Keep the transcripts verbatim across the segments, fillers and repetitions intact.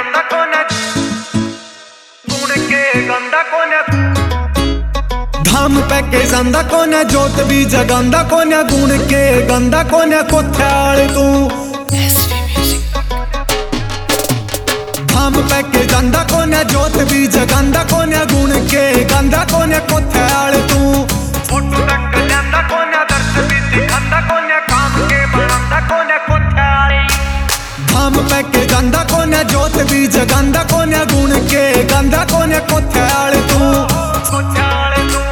गंदा कोने गुण के गंदा कोने धाम पे के जांदा कोने जोत भी जगांदा कोने गुण के गंदा कोने कोथ्याल तू धाम पे के जांदा कोने जोत भी जगांदा कोने गुण के गंदा कोने कोथ्याल तू फोटो तक लेंदा कोने दर्श भी दिखांदा कोने काम के बनांदा कोने कोथ्याल धाम पे के जांदा कोने जोत भी जगांदा कोने गुण के गंदा कोने कोथ्याल तू कोथ्याल तू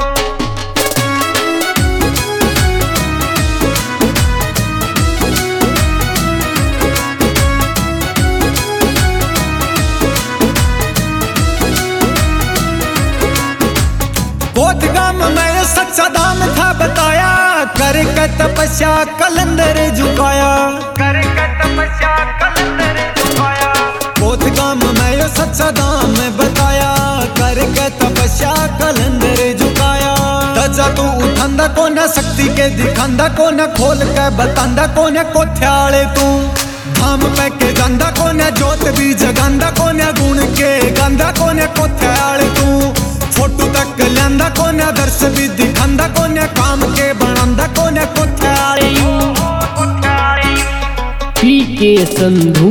कोथ गाम में सच्चा दाम था बताया करके तपस्या कलंदर झुकाया करके तपस्या कलंदर झुकाया कोथ गाम में सच्चा दाम बताया करके तपस्या कलंदर झुकाया तजा तू उठंदा कोने शक्ति के दिखांदा कोने खोल के बतांदा कोने कोथ्याले तू धाम पे के जांदा कोने जोत भी जगांदा कोने गुण के गंदा कोने कोथ्याले तू फोटो तक लेंदा कोने दर्श भी दिखांदा कोने काम के बनांदा कोने कोथ्याल पी के संधू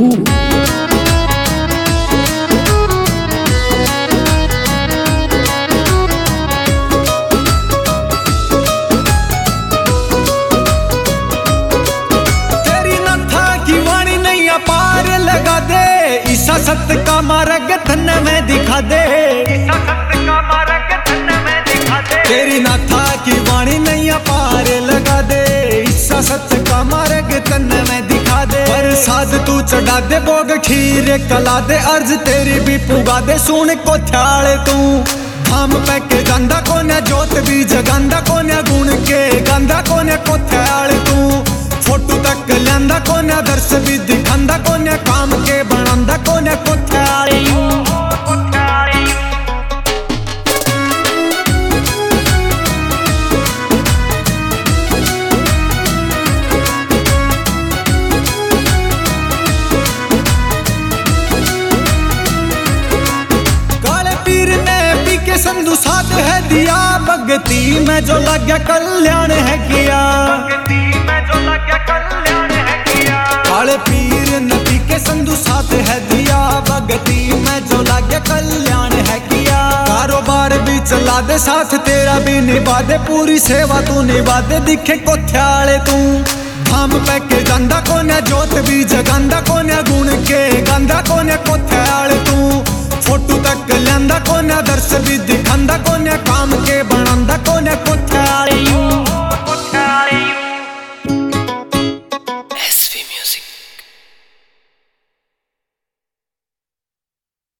तेरी नथा की वाणी नैया पार लगा दे ईसा सत्य का मार्ग धन में दिखा दे तेरी नाथा की वाणी नैया पार लगा दे ईसा सत्य का मार्ग तन में दिखा दे प्रसाद तू चढ़ा दे भोग खीर कला दे अर्ज तेरी भी पुगा दे सुन कोथ्याल तू धाम पे के जांदा कोने जोत भी जगांदा कोने गुण के गंदा कोने कोथ्याल तू फोटो तक लेंदा कोने दर्श भी दिखांदा कोने काम के बनांदा कोने कोथ्याल संधु साथ है दिया भक्ति में जो लग्या कल्याण है किया भक्ति में जो लग्या कल्याण है किया काले पीर नबी के संधु साथ है दिया भक्ति में जो लग्या कल्याण है किया कारोबार भी चला दे साथ तेरा भी निभा दे पूरी सेवा तू निभा दे दिखे कोथ्याल तू धाम पे के जांदा कोने जोत भी जगांदा कोने गुण के गंदा कोने कोथ्याल तू फोटो तक लेंदा कोने दर्श भी दिखांदा कोने काम के बनांदा कोने कोथ्याल एस वी म्यूजिक।